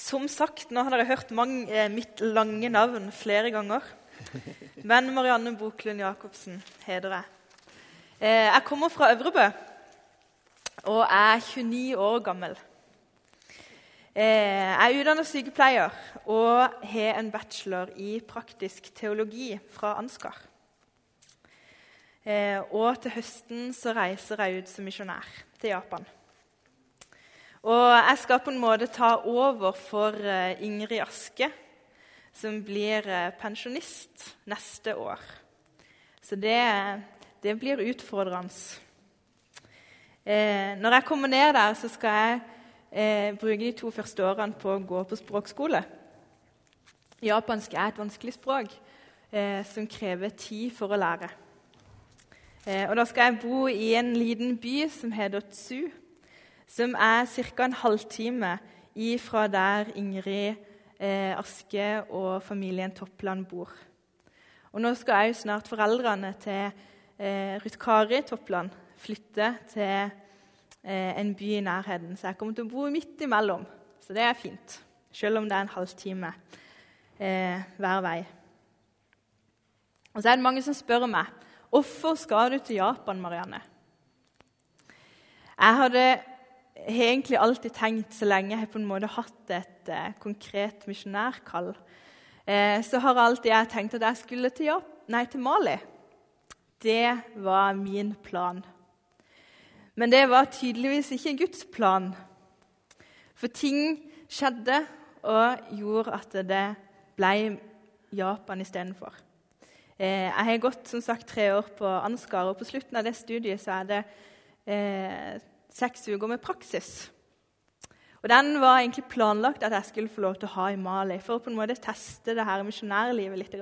Som sagt, nå har dere hørt mitt lange navn flere ganger. Men Marianne Boklund Jacobsen heter jeg. Jeg kommer fra Øvrebø, og er 29 år gammel. Jeg er utdannet sykepleier og har en bachelor i praktisk teologi fra Ansgar. Og til høsten så reiser jeg ut som misjonær til Japan. Og jeg skal på en måte ta over for Ingrid Aske, som blir pensjonist neste år. Så det blir utfordrende. Når jeg kommer ned der, så skal jeg bruke de 2 første årene på å gå på språkskole. Japansk er et vanskelig språk som krever tid for å lære. Og da skal jeg bo i en liten by som heter Tsu, som er ca. en halvtime fra der Ingrid Aske og familien Toppland bor. Og nå skal jo snart foreldrene til Ruth Kari Toppland flytte til en by i nærheten, så jeg kommer til å bo midt imellom. Så det er fint, selv om det er en halvtime hver vei. Og så er det mange som spør meg, hvorfor skal du til Japan, Marianne? Jeg har egentlig alltid tenkt, så lenge jeg på en måte hatt et konkret misjonærkall, så har alltid jeg tenkt at jeg skulle til Mali. Det var min plan. Men det var tydeligvis ikke Guds plan. For ting skjedde og gjorde at det ble Japan i stedet for. Jeg har gått som sagt 3 år på Ansgar, og på slutten av det studiet så er det 6 uker med praksis. Og den var egentlig planlagt at jeg skulle få lov til å ha i Mali, for å på en måte teste det her misjonærlivet litt.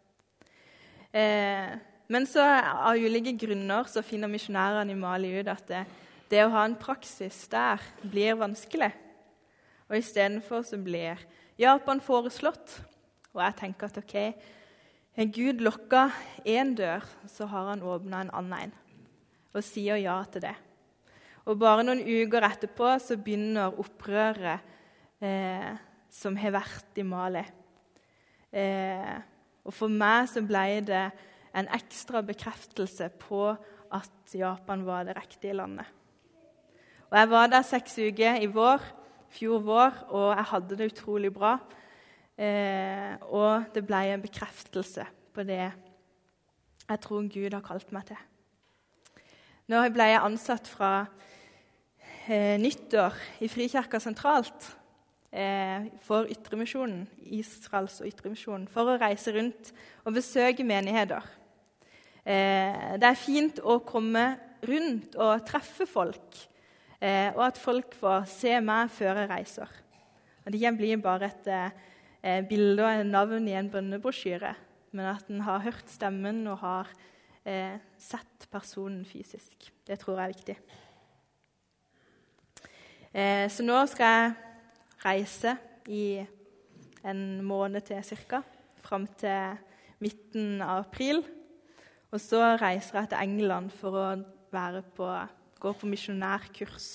Men så av ulike grunner så finner misjonærene i Mali ut at det å ha en praksis der blir vanskelig. Og i stedet for så blir Japan foreslått, og jeg tenker at ok, Gud lukket en dør, så har han åpnet en annen, og sier ja til det. Og bare noen uker etterpå så begynner opprøret som har vært i Mali. Og for meg så ble det en ekstra bekreftelse på at Japan var det riktige landet. Og jeg var der 6 uker i fjor vår, og jeg hadde det utrolig bra. Og det ble en bekreftelse på det jeg tror Gud har kalt meg til. Nå ble jeg ansatt fra nyttår i Frikirka sentralt for Ytremisjonen, Israels og Ytremisjonen, for å reise rundt og besøke menigheter. Det er fint å komme rundt og treffe folk, og at folk får se meg før jeg reiser. Og det blir bare et bilde og et navn i en bønnebrosjyre, men at den har hørt stemmen og har sett personen fysisk. Det tror jeg er viktig. Så nå skal jeg reise i en måned til cirka, frem til midten av april. Og så reiser jeg til England for å gå på misjonærkurs.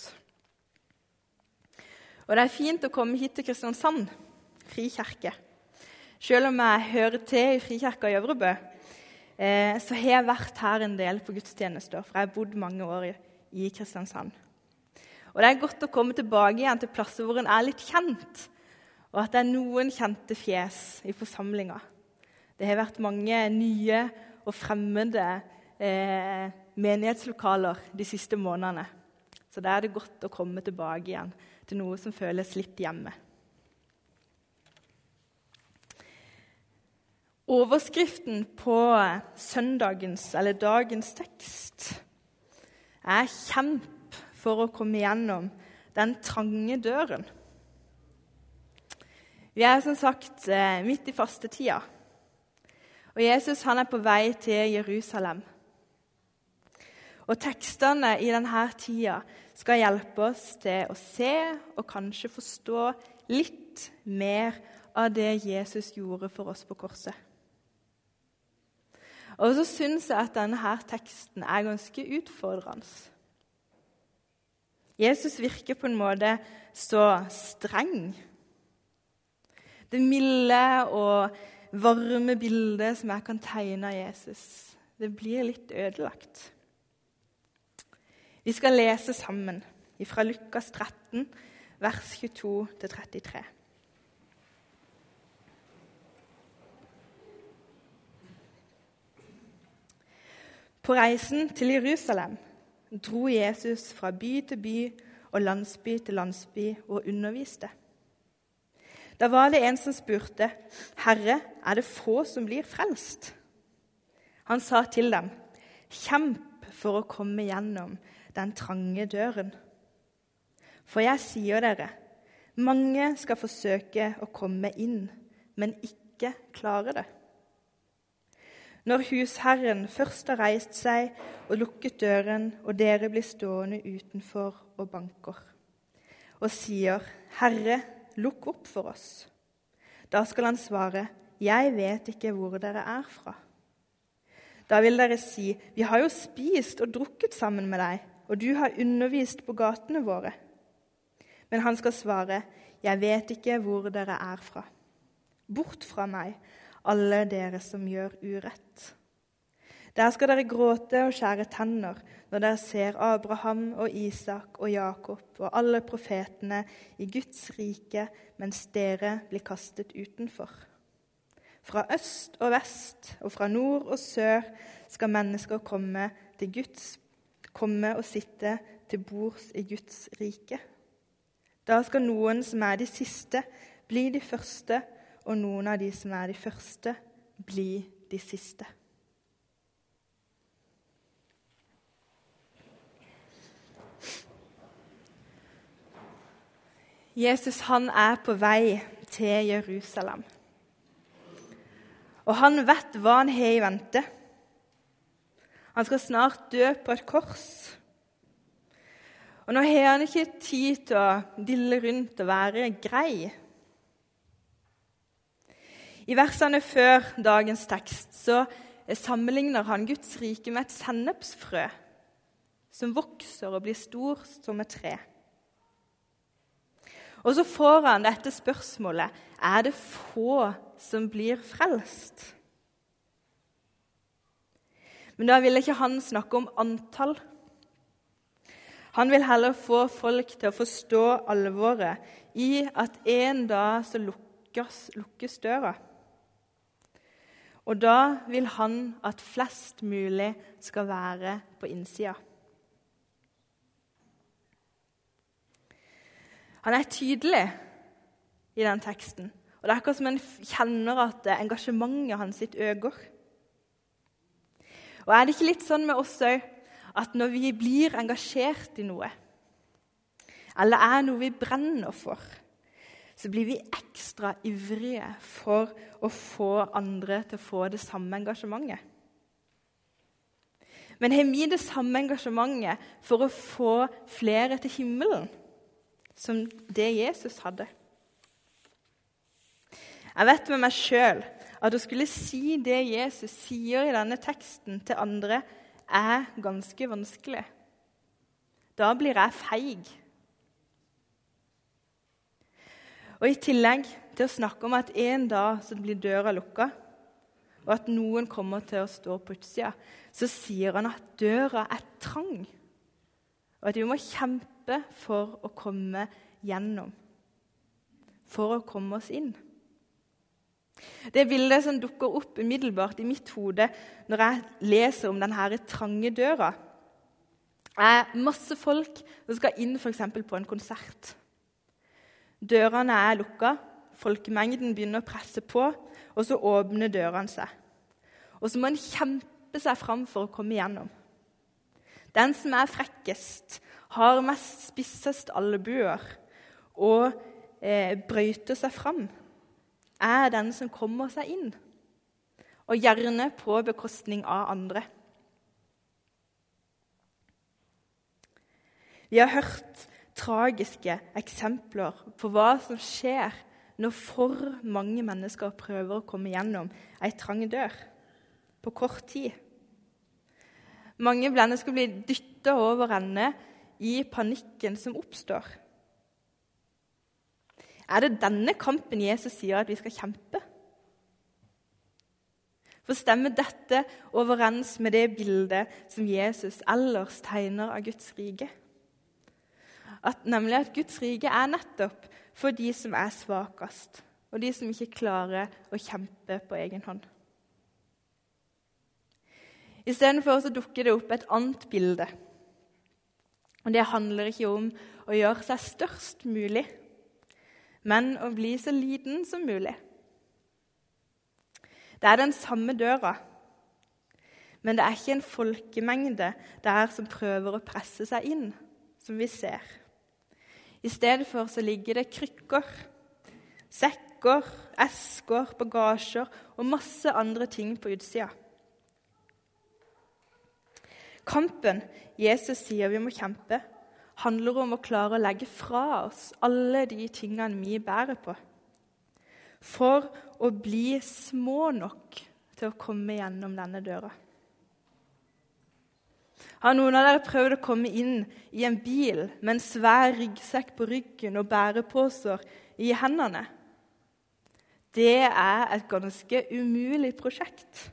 Og det er fint å komme hit til Kristiansand, Frikirke. Selv om jeg hører til i Frikirka i Øvrebø, så har jeg vært her en del på gudstjenester, for jeg har bodd mange år i Kristiansand. Og det er godt å komme tilbake igjen til plasser hvor en er litt kjent, og at det er noen kjente fjes i forsamlingen. Det har vært mange nye og fremmede menighetslokaler de siste månedene. Så da er det godt å komme tilbake igjen til noe som føles litt hjemme. Overskriften på dagens tekst er «Kjemp for å komme gjennom den trange døren». Vi er som sagt midt i fastetida, og Jesus han er på vei til Jerusalem. Og tekstene i denne tida skal hjelpe oss til å se og kanskje forstå litt mer av det Jesus gjorde for oss på korset. Og så synes jeg at denne teksten er ganske utfordrende. Jesus virker på en måte så streng Det milde og varme bildet som jeg kan tegne av Jesus, det blir litt ødelagt. Vi skal lese sammen fra Lukas 13, vers 22-33. På reisen til Jerusalem dro Jesus fra by til by og landsby til landsby og underviste. Da var det en som spurte, «Herre, er det få som blir frelst?» Han sa til dem, «Kjemp for å komme gjennom den trange døren. For jeg sier dere, mange skal forsøke å komme inn, men ikke klare det. Når husherren først har reist seg og lukket døren, og dere blir stående utenfor og banker, og sier, «Herre, lukk opp for oss», da skal han svare, «Jeg vet ikke hvor dere er fra.» Da vil dere si, «Vi har jo spist og drukket sammen med deg, og du har undervist på gatene våre.» Men han skal svare, «Jeg vet ikke hvor dere er fra. Bort fra meg, alle dere som gjør urett.» Der skal dere gråte og skjære tenner når dere ser Abraham og Isak og Jakob og alle profetene i Guds rike, mens dere blir kastet utenfor. Fra øst og vest og fra nord og sør skal mennesker komme og sitte til bords i Guds rike. Da skal noen som er de siste, bli de første, og noen av de som er de første, bli de siste. Jesus, han er på vei til Jerusalem. Og han vet hva han har i vente. Han skal snart dø på et kors. Og nå har han ikke tid til å dille rundt og være grei. I versene før dagens tekst så sammenligner han Guds rike med et sennepsfrø som vokser og blir stor som et tre. Og så får han dette spørsmålet, er det få som blir frelst? Men da vil ikke han snakke om antall. Han vil heller få folk til å forstå alvoret i at en dag så lukkes døra. Og da vil han at flest mulig skal være på innsida. Han er tydelig i den teksten, og det er akkurat som han kjenner at engasjementet hans sitt øker. Og er det ikke litt sånn med oss også, at når vi blir engasjert i noe, eller er noe vi brenner for, så blir vi ekstra ivrige for å få andre til å få det samme engasjementet. Men har vi det samme engasjementet for å få flere til himmelen, som det Jesus hadde? Jeg vet med meg selv at å skulle si det Jesus sier i denne teksten til andre, er ganske vanskelig. Da blir jeg feig. Og i tillegg til å snakke om at en dag så blir døra lukket, og at noen kommer til å stå på utsida, så sier han at døra er trang, og at vi må kjempe for å komme gjennom, for å komme oss inn. Det bildet som dukker opp umiddelbart i mitt hode når jeg leser om denne trange døra, er masse folk som skal inn for eksempel på en konsert. Dørene er lukket, folkemengden begynner å presse på, og så åpner dørene seg. Og så må en kjempe seg fram for å komme gjennom. Den som er frekkest, har mest spissest albuer og brøyter seg fram, er den som kommer seg inn, og gjerne på bekostning av andre. Vi har hørt tragiske eksempler på hva som skjer når for mange mennesker prøver å komme gjennom en trang dør på kort tid. Mange mennesker blir dyttet over ende i panikken som oppstår. Er det denne kampen Jesus sier at vi skal kjempe? For stemmer dette overens med det bildet som Jesus ellers tegner av Guds rike? Nemlig at Guds rike er nettopp for de som er svakest, og de som ikke klarer å kjempe på egen hånd. I stedet for så dukker det opp et annet bilde. Og det handler ikke om å gjøre seg størst mulig, men å bli så liten som mulig. Det er den samme døra, men det er ikke en folkemengde der som prøver å presse seg inn, som vi ser. I stedet for så ligger det krykker, sekker, esker, bagasjer og masse andre ting på utsida. Kampen Jesus sier vi må kjempe, handler om å klare å legge fra oss alle de tingene vi bærer på, for å bli små nok til å komme gjennom denne døra. Har noen av dere prøvd å komme inn i en bil med en svær ryggsekk på ryggen og bærepåser i hendene? Det er et ganske umulig prosjekt.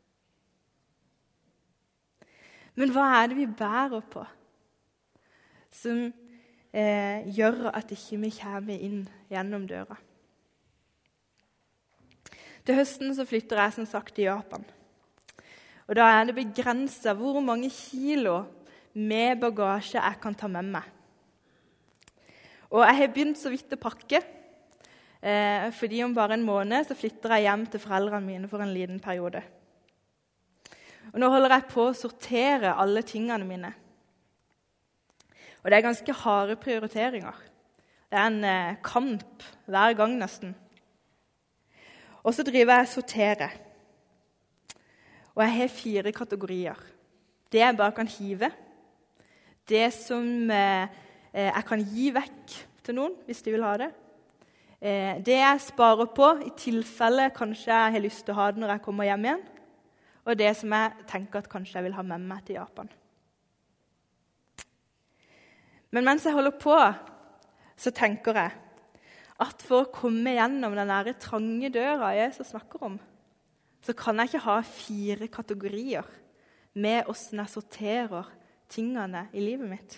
Men hva er det vi bærer på som gjør at ikke vi kommer inn gjennom døra? Til høsten så flytter jeg som sagt til Japan. Og da er det begrenset hvor mange kilo med bagasje jeg kan ta med meg. Og jeg har begynt så vidt å pakke, fordi om bare en måned så flytter jeg hjem til foreldrene mine for en liten periode. Og nå holder jeg på å sortere alle tingene mine. Og det er ganske harde prioriteringer. Det er en kamp hver gang nesten. Og så driver jeg og sorterer. Og jeg har 4 kategorier. Det jeg bare kan hive. Det som jeg kan gi vekk til noen, hvis de vil ha det. Det jeg sparer på, i tilfelle kanskje jeg har lyst til å ha det når jeg kommer hjem igjen. Og det som jeg tenker at kanskje jeg vil ha med meg til Japan. Men mens jeg holder på, så tenker jeg at for å komme gjennom den der trange døra Jesus snakker om, så kan jeg ikke ha 4 kategorier med hvordan jeg sorterer tingene i livet mitt.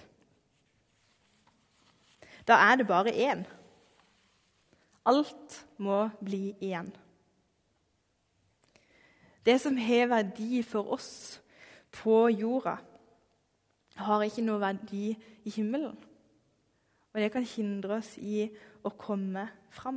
Da er det bare 1. Alt må bli igjen. Det som har verdi for oss på jorda, har ikke noe verdi i himmelen. Og det kan hindre oss i å komme fram.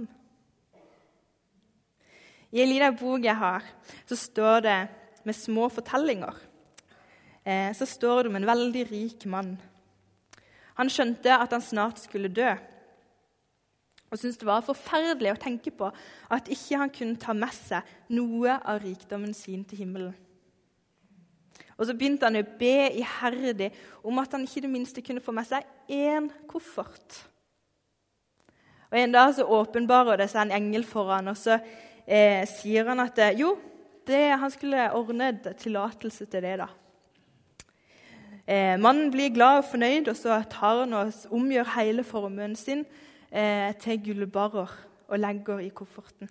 I en liten bok jeg har, så står det med små fortellinger. Så står det om en veldig rik mann. Han skjønte at han snart skulle dø, og syntes det var forferdelig å tenke på at ikke han kunne ta med seg noe av rikdommen sin til himmelen. Og så begynte han å be iherdig om at han ikke det minste kunne få med seg 1 koffert. Og en dag så åpenbarer det seg en engel foran, og så sier han at han skulle ordne tillatelse til det da. Mannen blir glad og fornøyd, og så tar han og omgjør hele formuen sin til gullbarrer og legger i kofferten.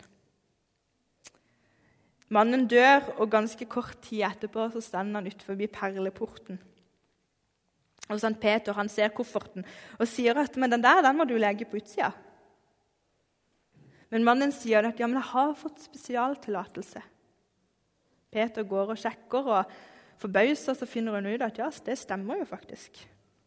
Mannen dør, og ganske kort tid etterpå så stender han ut forbi perleporten. Og Sankt Peter han ser kofferten og sier at men den må du legge på utsida. Men mannen sier at men jeg har fått spesialtillatelse. Peter går og sjekker, og forbauset så finner han ut at det stemmer jo faktisk.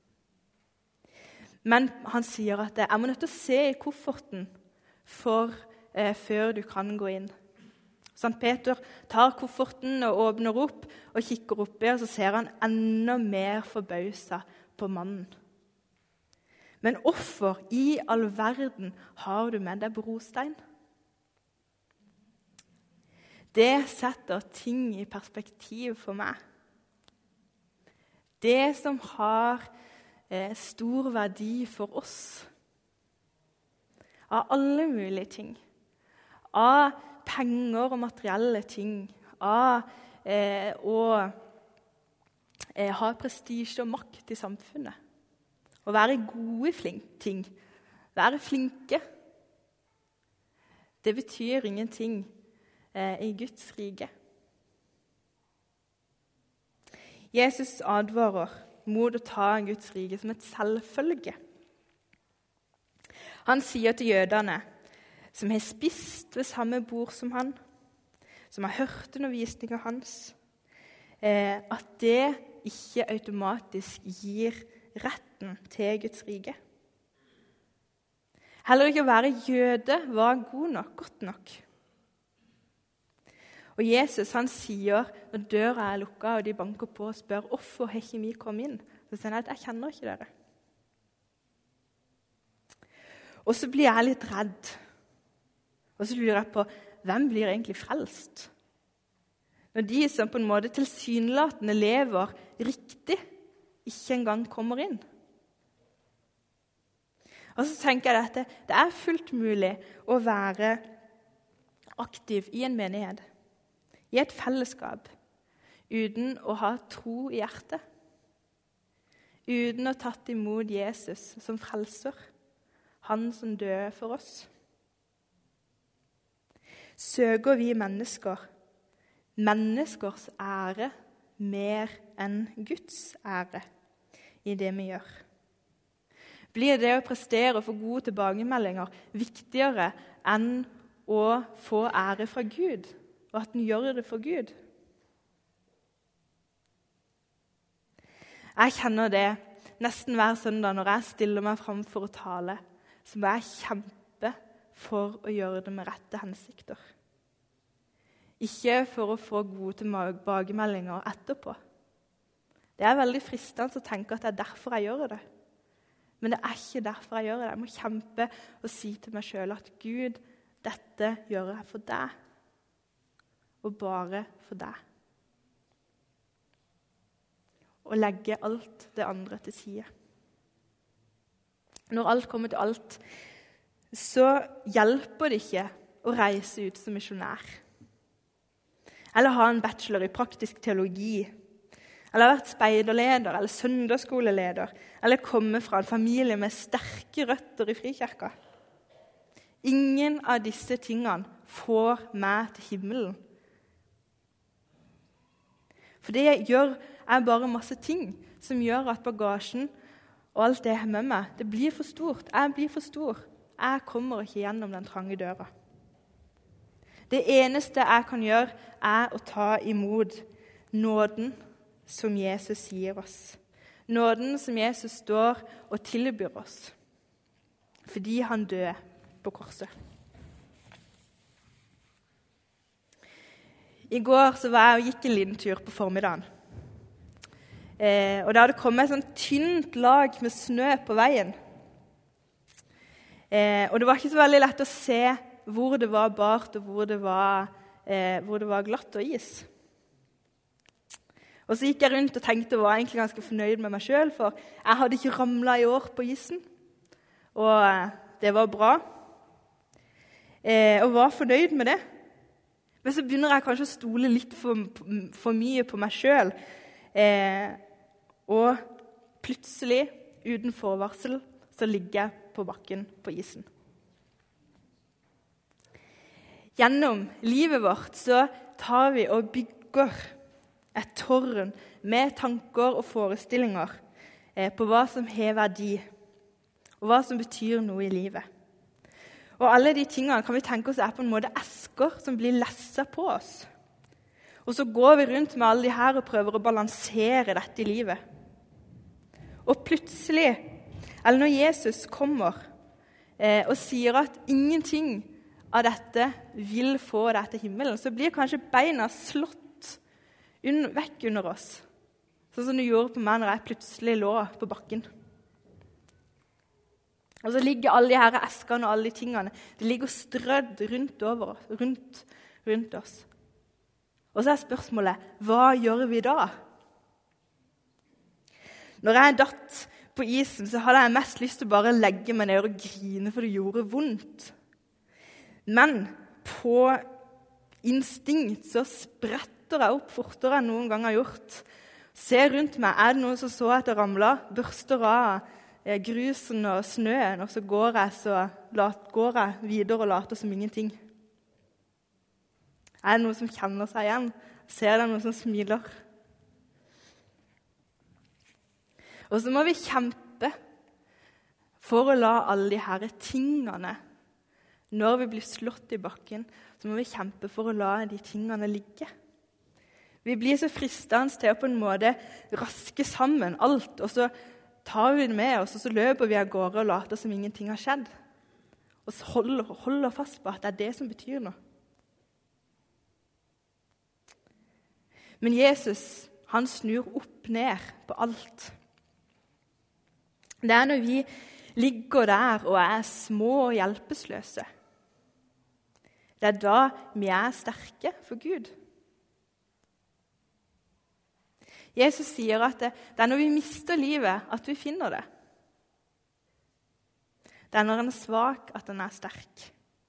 Men han sier at jeg må nødt til å se i kofferten før du kan gå inn. Sankt Peter tar kofferten og åpner opp og kikker oppi, og så ser han enda mer forbauset på mannen. Men hvorfor i all verden har du med deg brostein? Det setter ting i perspektiv for meg. Det som har stor verdi for oss, av alle mulige ting, av penger og materielle ting, av å ha prestisje og makt i samfunnet, å være gode ting, være flinke, Det betyr ingenting i Guds rike. Jesus advarer mot å ta Guds rike som et selvfølge. Han sier til jødene, som har spist ved samme bord som han, som har hørt undervisningen hans, at det ikke automatisk gir retten til Guds rike. Heller ikke å være jøde var godt nok. Og Jesus han sier, når døra er lukket og de banker på og spør, hvorfor har ikke vi kommet inn? Så sier han at jeg kjenner ikke dere. Og så blir jeg litt redd. Og så lurer jeg på, hvem blir egentlig frelst? Når de som på en måte tilsynelatende lever riktig, ikke engang kommer inn. Og så tenker jeg at det er fullt mulig å være aktiv i en menighet, i et fellesskap, uten å ha tro i hjertet, uten å ha tatt imot Jesus som frelser, han som døde for oss. Søker vi menneskers ære mer enn Guds ære i det vi gjør? Blir det å prestere og få gode tilbakemeldinger viktigere enn å få ære fra Gud, og at den gjør det for Gud? Jeg kjenner det nesten hver søndag når jeg stiller meg fram for å tale, så må jeg kjempe for å gjøre det med rette hensikter. Ikke for å få gode tilbakemeldinger etterpå. Det er veldig fristende å tenke at det er derfor jeg gjør det. Men det er ikke derfor jeg gjør det. Jeg må kjempe og si til meg selv at Gud, dette gjør jeg for deg, og bare for deg. Og legge alt det andre til side. Når alt kommer til alt, så hjelper det ikke å reise ut som misjonær. Eller ha en bachelor i praktisk teologi, eller vært speiderleder, eller søndagsskoleleder, eller komme fra en familie med sterke røtter i frikirka. Ingen av disse tingene får meg til himmelen. For det jeg gjør er bare masse ting som gjør at bagasjen og alt det jeg har med meg, det blir for stort. Jeg blir for stor. Jeg kommer ikke gjennom den trange døra. Det eneste jeg kan gjøre er å ta imot nåden som Jesus gir oss. Nåden som Jesus står og tilbyr oss, fordi han døde på korset. I går så var jeg og gikk en liten tur på formiddagen. Og det hadde kommet et sånt tynt lag med snø på veien. Og det var ikke så veldig lett å se hvor det var bart og hvor det var glatt og is. Og så gikk jeg rundt og tenkte og var egentlig ganske fornøyd med meg selv, for jeg hadde ikke ramlet i år på isen. Og det var bra. Og var fornøyd med det. Men så begynner jeg kanskje å stole litt for mye på meg selv. Og plutselig, uten forvarsel, så ligger jeg på bakken på isen. Gjennom livet vårt så tar vi og bygger et tårn med tanker og forestillinger på hva som har verdi, og hva som betyr noe i livet. Og alle de tingene kan vi tenke oss er på en måte esker som blir lesset på oss. Og så går vi rundt med alle de her og prøver å balansere dette i livet. Og plutselig, eller når Jesus kommer og sier at ingenting av dette vil få deg til himmelen, så blir kanskje beina slått vekk under oss, sånn som det gjorde på meg når jeg plutselig lå på bakken. Og så ligger alle de her eskene og alle de tingene, de ligger strødd rundt oss. Og så er spørsmålet, hva gjør vi da? Når jeg datt på isen, så hadde jeg mest lyst til å bare legge meg ned og grine, for det gjorde vondt. Men på instinkt så spretter jeg opp fortere enn noen gang har gjort. Ser rundt meg, er det noen som så at jeg ramlet? Børster av grusen og snøen, og så går jeg videre og later som ingenting. Er det noen som kjenner seg igjen? Ser dere noen som smiler? Og så må vi kjempe for å la alle de her tingene, når vi blir slått i bakken, så må vi kjempe for å la de tingene ligge. Vi blir så fristende til å på en måte raske sammen alt, og så tar vi det med oss, og så løper vi av gårde og later som ingenting har skjedd. Og så holder fast på at det er det som betyr noe. Men Jesus, han snur opp ned på alt. Det er når vi ligger der og er små og hjelpeløse. Det er da vi er sterke for Gud. Jesus sier at det er når vi mister livet at vi finner det. Det er når han er svak at han er sterk.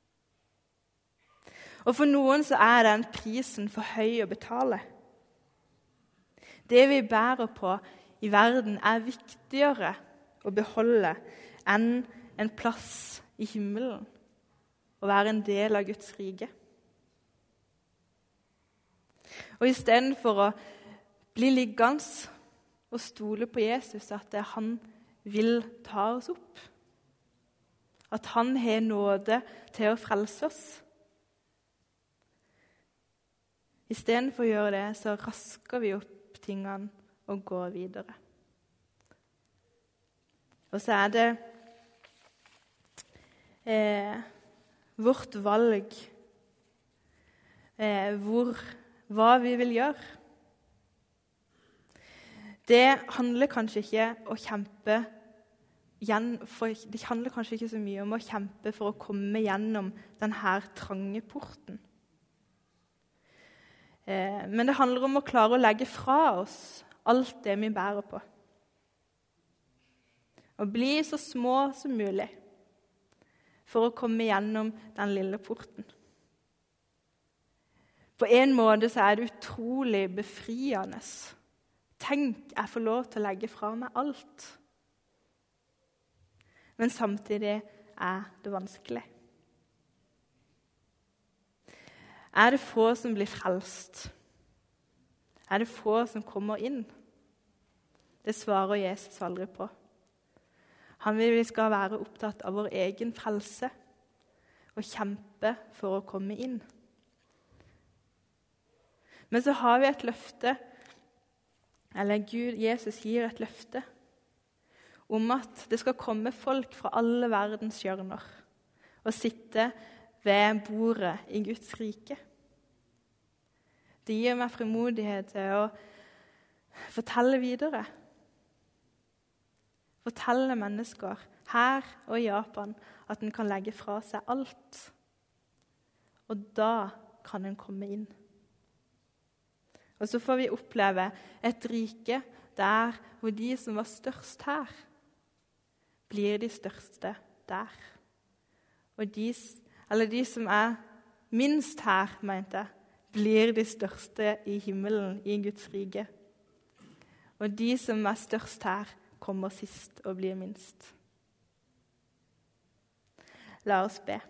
Og for noen så er den prisen for høy å betale. Det vi bærer på i verden er viktigere å beholde enn en plass i himmelen, å være en del av Guds rike. Og i stedet for å bli liggende og stole på Jesus, at han vil ta oss opp, at han har nåde til å frelse oss. I stedet for å gjøre det, så rasker vi opp tingene og går videre. Og så er det vårt valg hva vi vil gjøre. Det handler kanskje ikke det handler kanskje ikke så mye om å kjempe for å komme gjennom denne trange porten. Men det handler om å klare å legge fra oss alt det vi bærer på. Og bli så små som mulig for å komme gjennom den lille porten. På en måte så er det utrolig befriende. Tenk, jeg får lov til å legge fra meg alt. Men samtidig er det vanskelig. Er det få som blir frelst? Er det få som kommer inn? Det svarer Jesus aldri på. Han vil vi skal være opptatt av vår egen frelse og kjempe for å komme inn. Men så har vi et løfte, eller Jesus gir et løfte, om at det skal komme folk fra alle verdens hjørner og sitte ved bordet i Guds rike. Det gir meg frimodighet til å fortelle videre. Fortelle mennesker her og i Japan at en kan legge fra seg alt. Og da kan en komme inn. Og så får vi oppleve et rike der hvor de som var størst her, blir de største der. Og de som er minst her, mente jeg, blir de største i himmelen, i Guds rike. Og de som er størst her, kommer sist og blir minst. La oss be.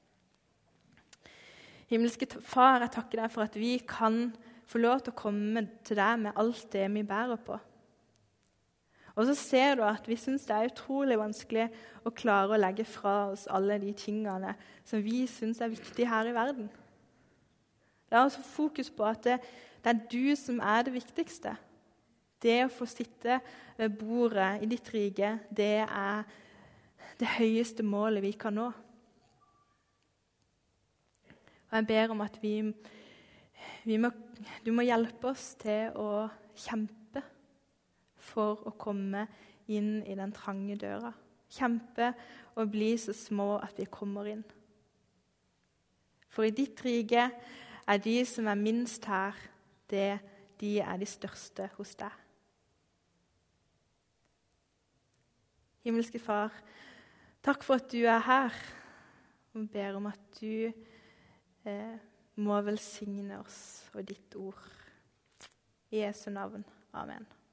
Himmelske Far, jeg takker deg for at vi kan få lov til å komme til deg med alt det vi bærer på. Og så ser du at vi synes det er utrolig vanskelig å klare å legge fra oss alle de tingene som vi synes er viktige her i verden. La oss få fokus på at det er du som er det viktigste. Det å få sitte ved bordet i ditt rike, det er det høyeste målet vi kan nå. Og jeg ber om at du må hjelpe oss til å kjempe for å komme inn i den trange døra. Kjempe og bli så små at vi kommer inn. For i ditt rike er de som er minst her, de er de største hos deg. Himmelske Far, takk for at du er her, og ber om at du må velsigne oss og ditt ord. I Jesu navn. Amen.